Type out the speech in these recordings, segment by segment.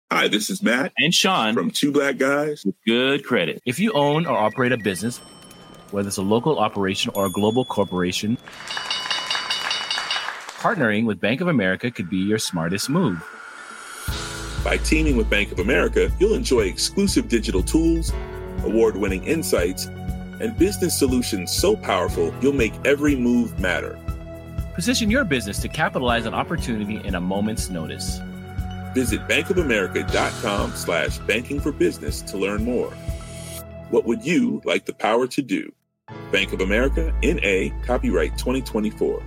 Hi, this is Matt and Sean from Two Black Guys with Good Credit. If you own or operate a business, whether it's a local operation or a global corporation, partnering with Bank of America could be your smartest move. By teaming with Bank of America, you'll enjoy exclusive digital tools, award-winning insights, and business solutions so powerful you'll make every move matter. Position your business to capitalize on opportunity in a moment's notice. Visit bankofamerica.com/banking for business to learn more. What would you like the power to do? Bank of America, N.A., copyright 2024.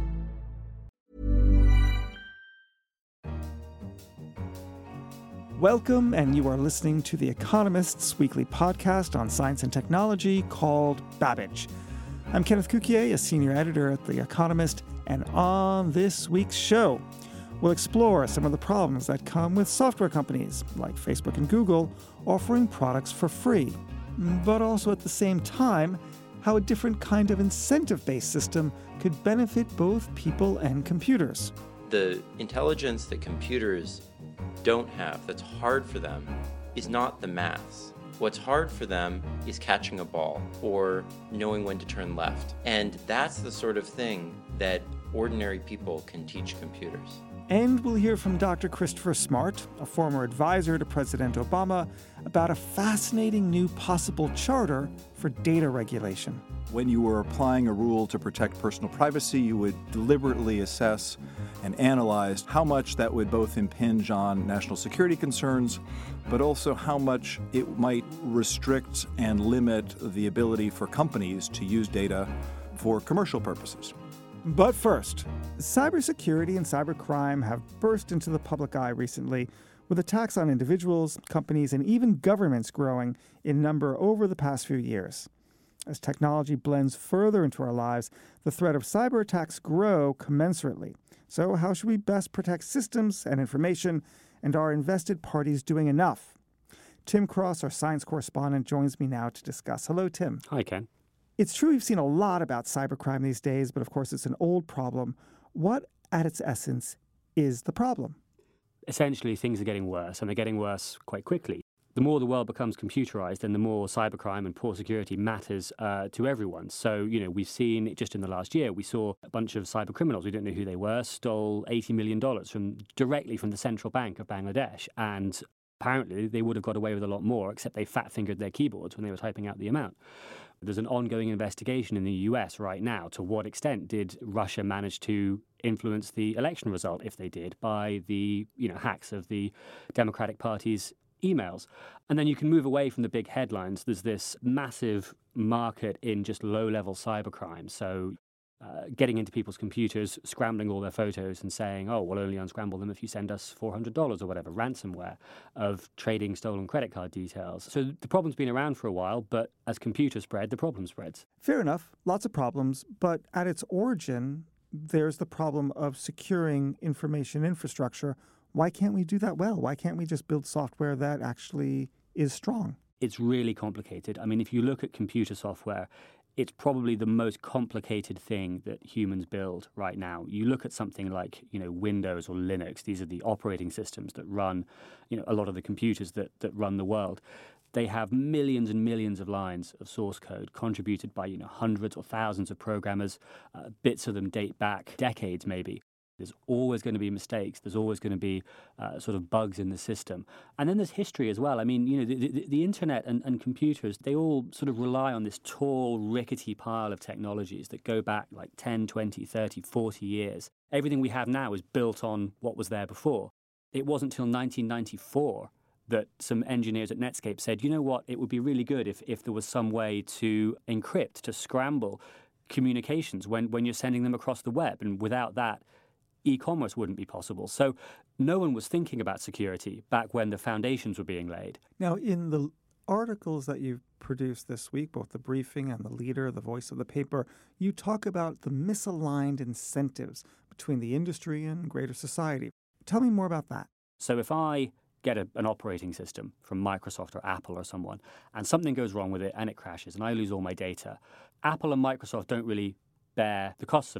Welcome, and you are listening to The Economist's weekly podcast on science and technology called Babbage. I'm Kenneth Cukier, a senior editor at The Economist, and on this week's show, we'll explore some of the problems that come with software companies like Facebook and Google offering products for free, but also at the same time, how a different kind of incentive-based system could benefit both people and computers. The intelligence that computers don't have, that's hard for them, is not the maths. What's hard for them is catching a ball or knowing when to turn left. And that's the sort of thing that ordinary people can teach computers. And we'll hear from Dr. Christopher Smart, a former advisor to President Obama, about a fascinating new possible charter for data regulation. When you were applying a rule to protect personal privacy, you would deliberately assess and analyze how much that would both impinge on national security concerns, but also how much it might restrict and limit the ability for companies to use data for commercial purposes. But first, cybersecurity and cybercrime have burst into the public eye recently, with attacks on individuals, companies, and even governments growing in number over the past few years. As technology blends further into our lives, the threat of cyber attacks grow commensurately. So how should we best protect systems and information, and are invested parties doing enough? Tim Cross, our science correspondent, joins me now to discuss. Hello, Tim. Hi, Ken. It's true we've seen a lot about cybercrime these days, but of course it's an old problem. What, at its essence, is the problem? Essentially, things are getting worse, and they're getting worse quite quickly. The more the world becomes computerized, and the more cybercrime and poor security matters to everyone. So, we've seen, just in the last year, we saw a bunch of cyber criminals, we don't know who they were, stole $80 million directly from the central bank of Bangladesh. And apparently, they would have got away with a lot more, except they fat-fingered their keyboards when they were typing out the amount. There's an ongoing investigation in the US right now. To what extent did Russia manage to influence the election result, if they did, by the hacks of the Democratic Party's emails? And then you can move away from the big headlines. There's this massive market in just low-level cybercrime. So getting into people's computers, scrambling all their photos and saying, we'll only unscramble them if you send us $400 or whatever, ransomware, of trading stolen credit card details. So the problem's been around for a while, but as computers spread, the problem spreads. Fair enough. Lots of problems. But at its origin, there's the problem of securing information infrastructure. Why can't we do that well? Why can't we just build software that actually is strong? It's really complicated. I mean, if you look at computer software, it's probably the most complicated thing that humans build right now. You look at something like, Windows or Linux. These are the operating systems that run, a lot of the computers that run the world. They have millions and millions of lines of source code contributed by, hundreds or thousands of programmers. Bits of them date back decades, maybe. There's always going to be mistakes. There's always going to be sort of bugs in the system. And then there's history as well. I mean, the internet and computers, they all sort of rely on this tall, rickety pile of technologies that go back like 10, 20, 30, 40 years. Everything we have now is built on what was there before. It wasn't until 1994 that some engineers at Netscape said, you know what, it would be really good if there was some way to encrypt, to scramble communications when you're sending them across the web. And without that, e-commerce wouldn't be possible. So no one was thinking about security back when the foundations were being laid. Now, in the articles that you've produced this week, both the briefing and the leader, the voice of the paper, you talk about the misaligned incentives between the industry and greater society. Tell me more about that. So if I get an operating system from Microsoft or Apple or someone, and something goes wrong with it and it crashes and I lose all my data, Apple and Microsoft don't really bear the costs of that.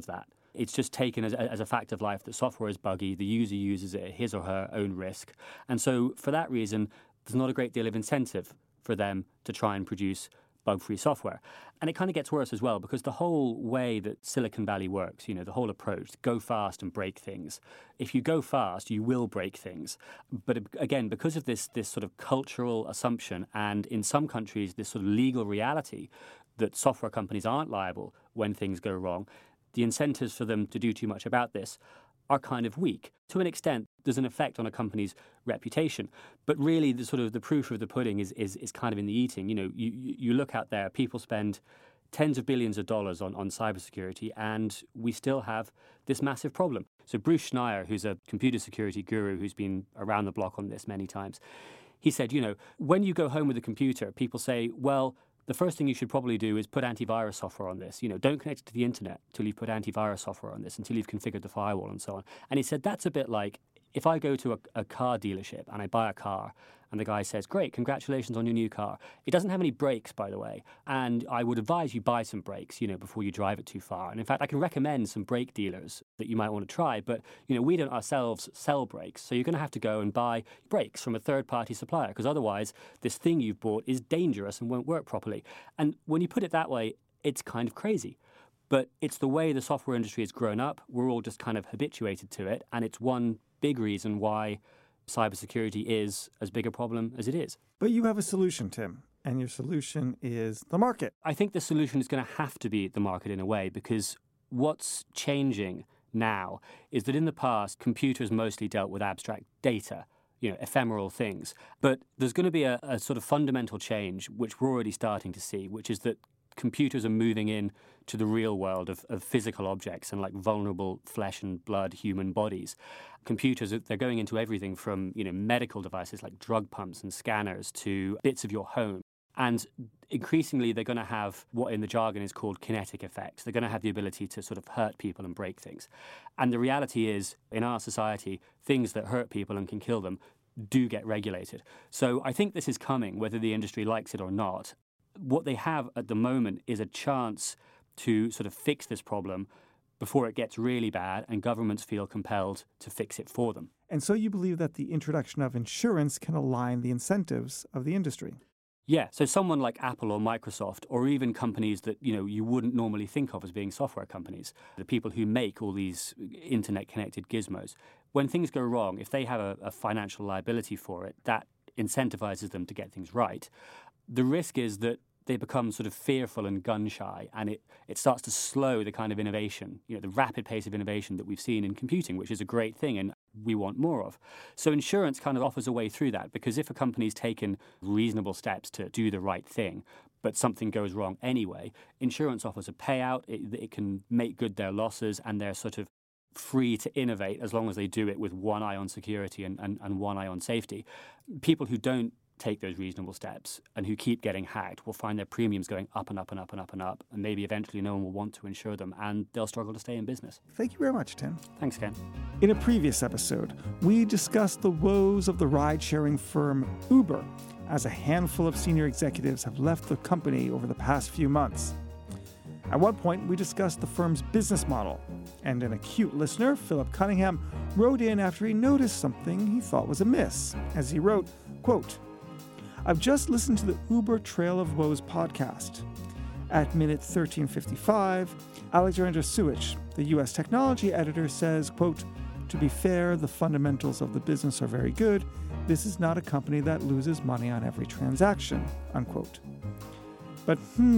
It's just taken as a fact of life that software is buggy, the user uses it at his or her own risk. And so for that reason, there's not a great deal of incentive for them to try and produce bug-free software. And it kind of gets worse as well, because the whole way that Silicon Valley works, the whole approach, go fast and break things. If you go fast, you will break things. But again, because of this sort of cultural assumption, and in some countries, this sort of legal reality that software companies aren't liable when things go wrong, the incentives for them to do too much about this are kind of weak. To an extent, there's an effect on a company's reputation. But really, the proof of the pudding is kind of in the eating. You look out there, people spend tens of billions of dollars on cybersecurity, and we still have this massive problem. So Bruce Schneier, who's a computer security guru who's been around the block on this many times, he said, when you go home with a computer, people say, well, the first thing you should probably do is put antivirus software on this. Don't connect it to the internet until you've put antivirus software on this, until you've configured the firewall and so on. And he said that's a bit like if I go to a car dealership and I buy a car and the guy says, great, congratulations on your new car. It doesn't have any brakes, by the way. And I would advise you buy some brakes, before you drive it too far. And in fact, I can recommend some brake dealers that you might want to try. But, we don't ourselves sell brakes. So you're going to have to go and buy brakes from a third-party supplier, because otherwise this thing you've bought is dangerous and won't work properly. And when you put it that way, it's kind of crazy. But it's the way the software industry has grown up. We're all just kind of habituated to it. And it's one big reason why cybersecurity is as big a problem as it is. But you have a solution, Tim, and your solution is the market. I think the solution is going to have to be the market in a way, because what's changing now is that in the past, computers mostly dealt with abstract data, ephemeral things. But there's going to be a sort of fundamental change, which we're already starting to see, which is that computers are moving in to the real world of physical objects and like vulnerable flesh and blood human bodies. Computers, they're going into everything from, medical devices like drug pumps and scanners to bits of your home. And increasingly, they're going to have what in the jargon is called kinetic effects. They're going to have the ability to sort of hurt people and break things. And the reality is, in our society, things that hurt people and can kill them do get regulated. So I think this is coming, whether the industry likes it or not. What they have at the moment is a chance to sort of fix this problem before it gets really bad and governments feel compelled to fix it for them. And so you believe that the introduction of insurance can align the incentives of the industry? Yeah, so someone like Apple or Microsoft, or even companies that, you wouldn't normally think of as being software companies, the people who make all these internet-connected gizmos, when things go wrong, if they have a financial liability for it, that incentivizes them to get things right. The risk is that they become sort of fearful and gun-shy, and it starts to slow the kind of innovation, the rapid pace of innovation that we've seen in computing, which is a great thing and we want more of. So insurance kind of offers a way through that, because if a company's taken reasonable steps to do the right thing, but something goes wrong anyway, insurance offers a payout, it can make good their losses, and they're sort of free to innovate as long as they do it with one eye on security and one eye on safety. People who don't take those reasonable steps and who keep getting hacked will find their premiums going up and up and up and up and up, and maybe eventually no one will want to insure them and they'll struggle to stay in business. Thank you very much, Tim. Thanks, Ken. In a previous episode, we discussed the woes of the ride-sharing firm Uber, as a handful of senior executives have left the company over the past few months. At one point, we discussed the firm's business model, and an acute listener, Philip Cunningham, wrote in after he noticed something he thought was amiss, as he wrote, quote, "I've just listened to the Uber Trail of Woes podcast. At minute 1355, Alexandra Suich, the U.S. technology editor, says, quote, to be fair, the fundamentals of the business are very good. This is not a company that loses money on every transaction," unquote. But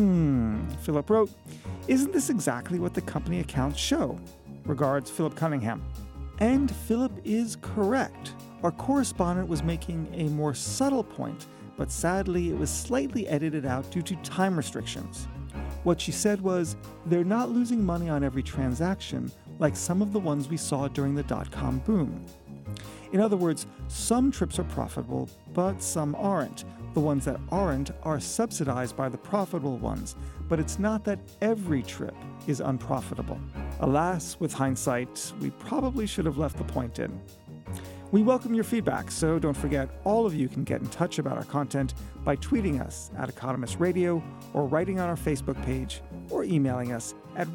Philip wrote, "Isn't this exactly what the company accounts show? Regards, Philip Cunningham." And Philip is correct. Our correspondent was making a more subtle point, but sadly it was slightly edited out due to time restrictions. What she said was, they're not losing money on every transaction like some of the ones we saw during the dot-com boom. In other words, some trips are profitable, but some aren't. The ones that aren't are subsidized by the profitable ones, but it's not that every trip is unprofitable. Alas, with hindsight, we probably should have left the point in. We welcome your feedback, so don't forget, all of you can get in touch about our content by tweeting us at Economist Radio, or writing on our Facebook page, or emailing us at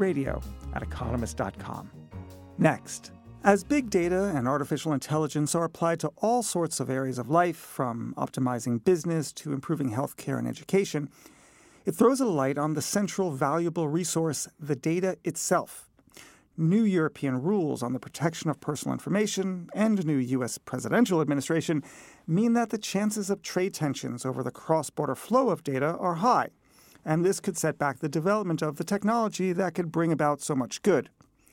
radio@economist.com. Next, as big data and artificial intelligence are applied to all sorts of areas of life, from optimizing business to improving healthcare and education, it throws a light on the central valuable resource, the data itself. New European rules on the protection of personal information and a new U.S. presidential administration mean that the chances of trade tensions over the cross-border flow of data are high, and this could set back the development of the technology that could bring about so much good.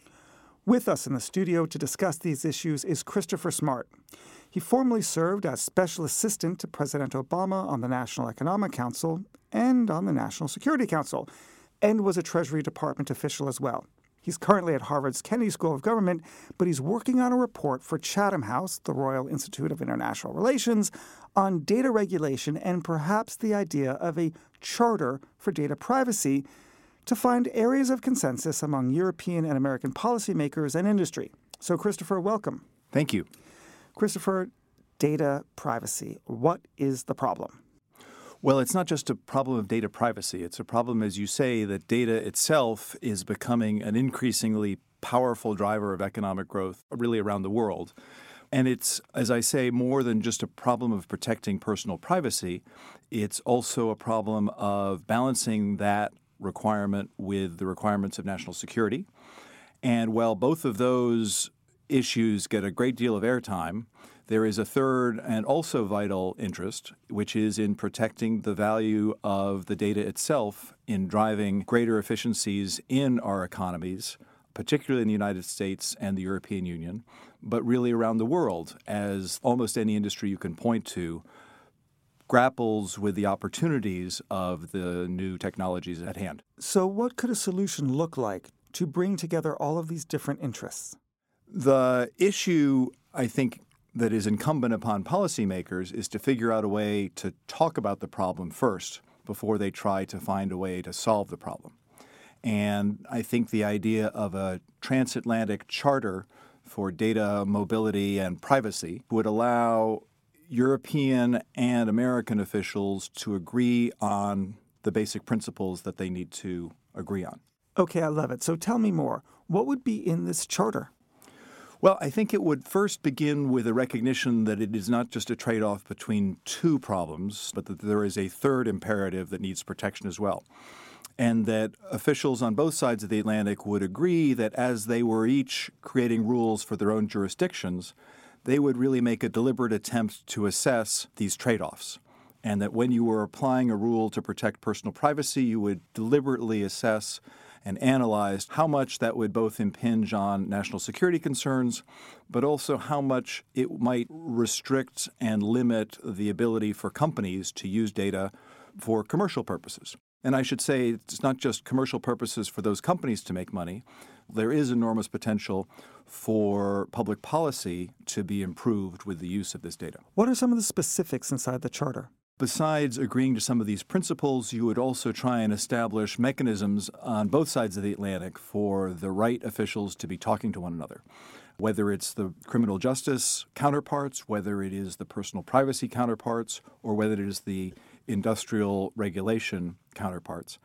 With us in the studio to discuss these issues is Christopher Smart. He formerly served as Special Assistant to President Obama on the National Economic Council and on the National Security Council, and was a Treasury Department official as well. He's currently at Harvard's Kennedy School of Government, but he's working on a report for Chatham House, the Royal Institute of International Relations, on data regulation and perhaps the idea of a charter for data privacy to find areas of consensus among European and American policymakers and industry. So, Christopher, welcome. Thank you. Christopher, data privacy. What is the problem? Well, it's not just a problem of data privacy. It's a problem, as you say, that data itself is becoming an increasingly powerful driver of economic growth really around the world. And it's, as I say, more than just a problem of protecting personal privacy. It's also a problem of balancing that requirement with the requirements of national security. And while both of those issues get a great deal of airtime, there is a third and also vital interest, which is in protecting the value of the data itself in driving greater efficiencies in our economies, particularly in the United States and the European Union, but really around the world, as almost any industry you can point to grapples with the opportunities of the new technologies at hand. So what could a solution look like to bring together all of these different interests? The issue, I think, that is incumbent upon policymakers is to figure out a way to talk about the problem first before they try to find a way to solve the problem. And I think the idea of a transatlantic charter for data mobility and privacy would allow European and American officials to agree on the basic principles that they need to agree on. Okay, I love it. So tell me more. What would be in this charter? Well, I think it would first begin with a recognition that it is not just a trade-off between two problems, but that there is a third imperative that needs protection as well. And that officials on both sides of the Atlantic would agree that as they were each creating rules for their own jurisdictions, they would really make a deliberate attempt to assess these trade-offs. And that when you were applying a rule to protect personal privacy, you would deliberately assess and analyze how much that would both impinge on national security concerns, but also how much it might restrict and limit the ability for companies to use data for commercial purposes. And I should say it's not just commercial purposes for those companies to make money. There is enormous potential for public policy to be improved with the use of this data. What are some of the specifics inside the charter? Besides agreeing to some of these principles, you would also try and establish mechanisms on both sides of the Atlantic for the right officials to be talking to one another, whether it's the criminal justice counterparts, whether it is the personal privacy counterparts, or whether it is the industrial regulation counterparts.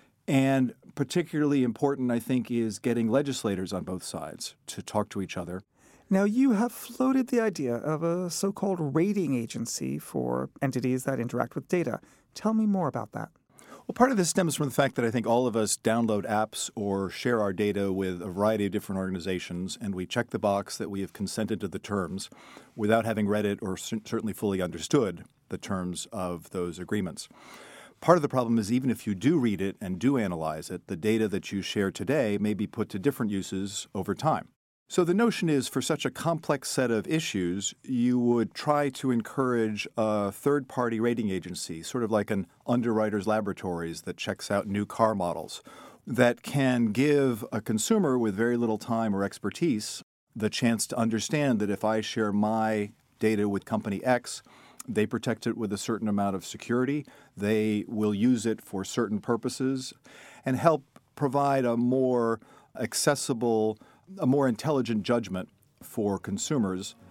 And particularly important, I think, is getting legislators on both sides to talk to each other. Now, you have floated the idea of a so-called rating agency for entities that interact with data. Tell me more about that. Well, part of this stems from the fact that I think all of us download apps or share our data with a variety of different organizations, and we check the box that we have consented to the terms without having read it or certainly fully understood the terms of those agreements. Part of the problem is even if you do read it and do analyze it, the data that you share today may be put to different uses over time. So the notion is for such a complex set of issues, you would try to encourage a third-party rating agency, sort of like an underwriter's laboratories that checks out new car models, that can give a consumer with very little time or expertise the chance to understand that if I share my data with company X, they protect it with a certain amount of security, they will use it for certain purposes, and help provide a more accessible, a more intelligent judgment for consumers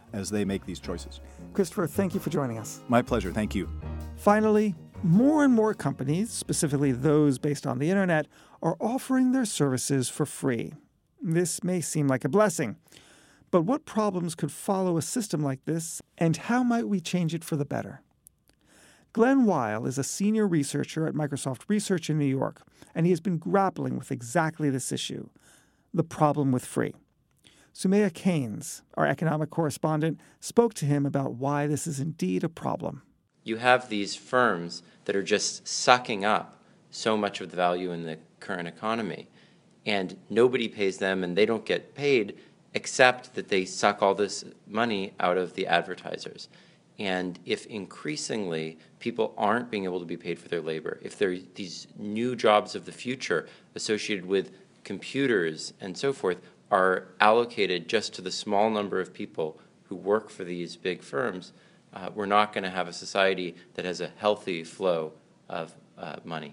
as they make these choices. Christopher, thank you for joining us. My pleasure. Thank you. Finally, more and more companies, specifically those based on the internet, are offering their services for free. This may seem like a blessing, but what problems could follow a system like this, and how might we change it for the better? Glenn Weil is a senior researcher at Microsoft Research in New York, and he has been grappling with exactly this issue, the problem with free. Soumaya Keynes, our economic correspondent, spoke to him about why this is indeed a problem. You have these firms that are just sucking up so much of the value in the current economy, and nobody pays them, and they don't get paid except that they suck all this money out of the advertisers. And if increasingly people aren't being able to be paid for their labor, if there are these new jobs of the future associated with computers and so forth are allocated just to the small number of people who work for these big firms, we're not going to have a society that has a healthy flow of money.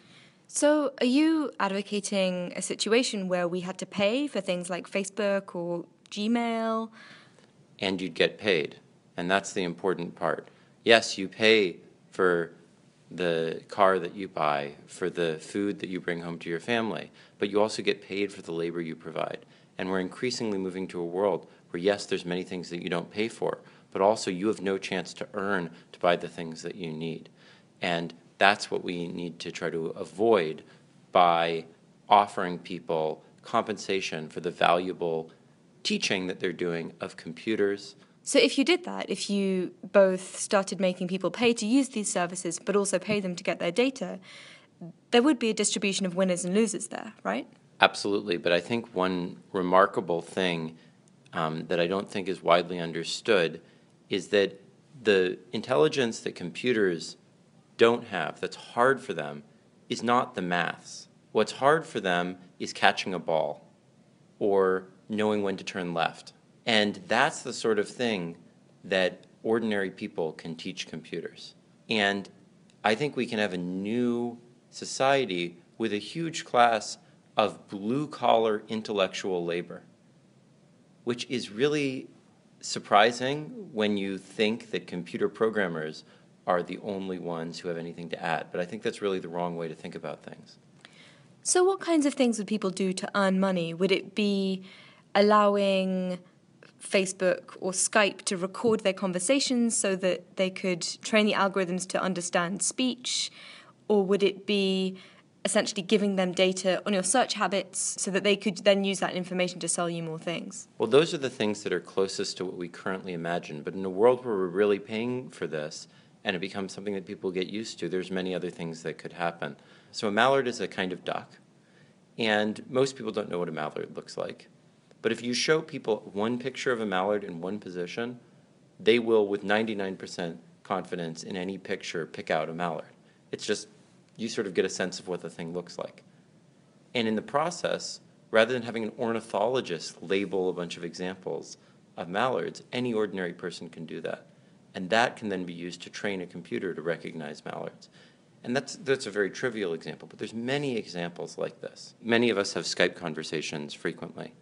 So are you advocating a situation where we had to pay for things like Facebook or Gmail? And you'd get paid. And that's the important part. Yes, you pay for the car that you buy, for the food that you bring home to your family, but you also get paid for the labor you provide. And we're increasingly moving to a world where, yes, there's many things that you don't pay for, but also you have no chance to earn to buy the things that you need. And that's what we need to try to avoid by offering people compensation for the valuable teaching that they're doing of computers. So if you did that, if you both started making people pay to use these services, but also pay them to get their data, there would be a distribution of winners and losers there, right? Absolutely, but I think one remarkable thing that I don't think is widely understood is that the intelligence that computers don't have, that's hard for them, is not the maths. What's hard for them is catching a ball or knowing when to turn left. And that's the sort of thing that ordinary people can teach computers. And I think we can have a new society with a huge class of blue-collar intellectual labor, which is really surprising when you think that computer programmers are the only ones who have anything to add. But I think that's really the wrong way to think about things. So what kinds of things would people do to earn money? Would it be allowing Facebook or Skype to record their conversations so that they could train the algorithms to understand speech? Or would it be essentially giving them data on your search habits so that they could then use that information to sell you more things? Well, those are the things that are closest to what we currently imagine. But in a world where we're really paying for this and it becomes something that people get used to, there's many other things that could happen. So a mallard is a kind of duck, and most people don't know what a mallard looks like. But if you show people one picture of a mallard in one position, they will, with 99% confidence in any picture, pick out a mallard. It's just, you sort of get a sense of what the thing looks like. And in the process, rather than having an ornithologist label a bunch of examples of mallards, any ordinary person can do that. And that can then be used to train a computer to recognize mallards. And that's a very trivial example, but there's many examples like this. Many of us have Skype conversations frequently.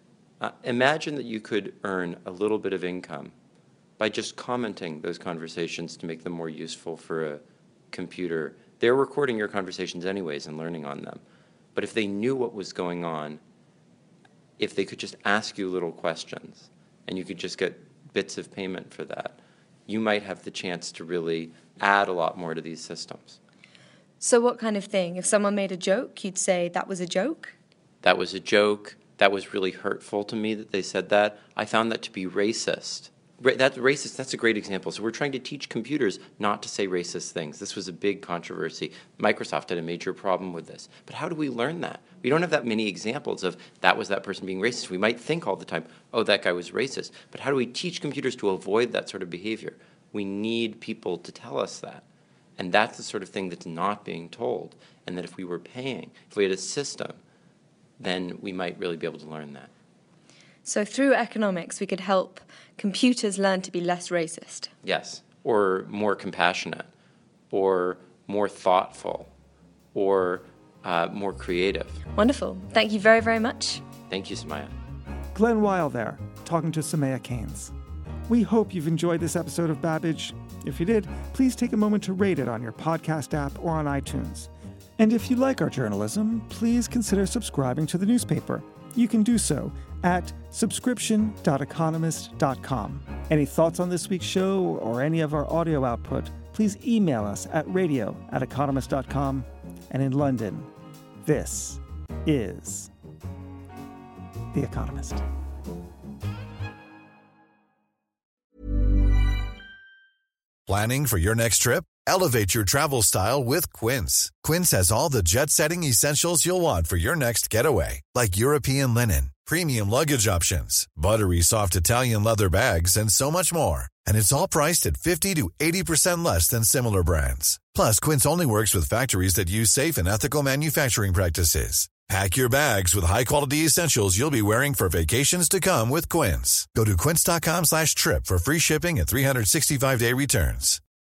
Imagine that you could earn a little bit of income by just commenting those conversations to make them more useful for a computer. They're recording your conversations anyways and learning on them. But if they knew what was going on, if they could just ask you little questions and you could just get bits of payment for that, you might have the chance to really add a lot more to these systems. So what kind of thing? If someone made a joke, you'd say that was a joke? That was a joke. That was really hurtful to me that they said that. I found that to be racist. That's racist. That's a great example. So we're trying to teach computers not to say racist things. This was a big controversy. Microsoft had a major problem with this. But how do we learn that? We don't have that many examples of that was that person being racist. We might think all the time, oh, that guy was racist. But how do we teach computers to avoid that sort of behavior? We need people to tell us that. And that's the sort of thing that's not being told. And that if we were paying, if we had a system, then we might really be able to learn that. So through economics, we could help computers learn to be less racist. Yes, or more compassionate, or more thoughtful, or more creative. Wonderful. Thank you very, very much. Thank you, Soumaya. Glenn Weil there, talking to Soumaya Keynes. We hope you've enjoyed this episode of Babbage. If you did, please take a moment to rate it on your podcast app or on iTunes. And if you like our journalism, please consider subscribing to the newspaper. You can do so at subscription.economist.com. Any thoughts on this week's show or any of our audio output, please email us at radio@economist.com. And in London, this is The Economist. Planning for your next trip? Elevate your travel style with Quince. Quince has all the jet-setting essentials you'll want for your next getaway, like European linen, premium luggage options, buttery soft Italian leather bags, and so much more. And it's all priced at 50 to 80% less than similar brands. Plus, Quince only works with factories that use safe and ethical manufacturing practices. Pack your bags with high-quality essentials you'll be wearing for vacations to come with Quince. Go to quince.com/trip for free shipping and 365-day returns.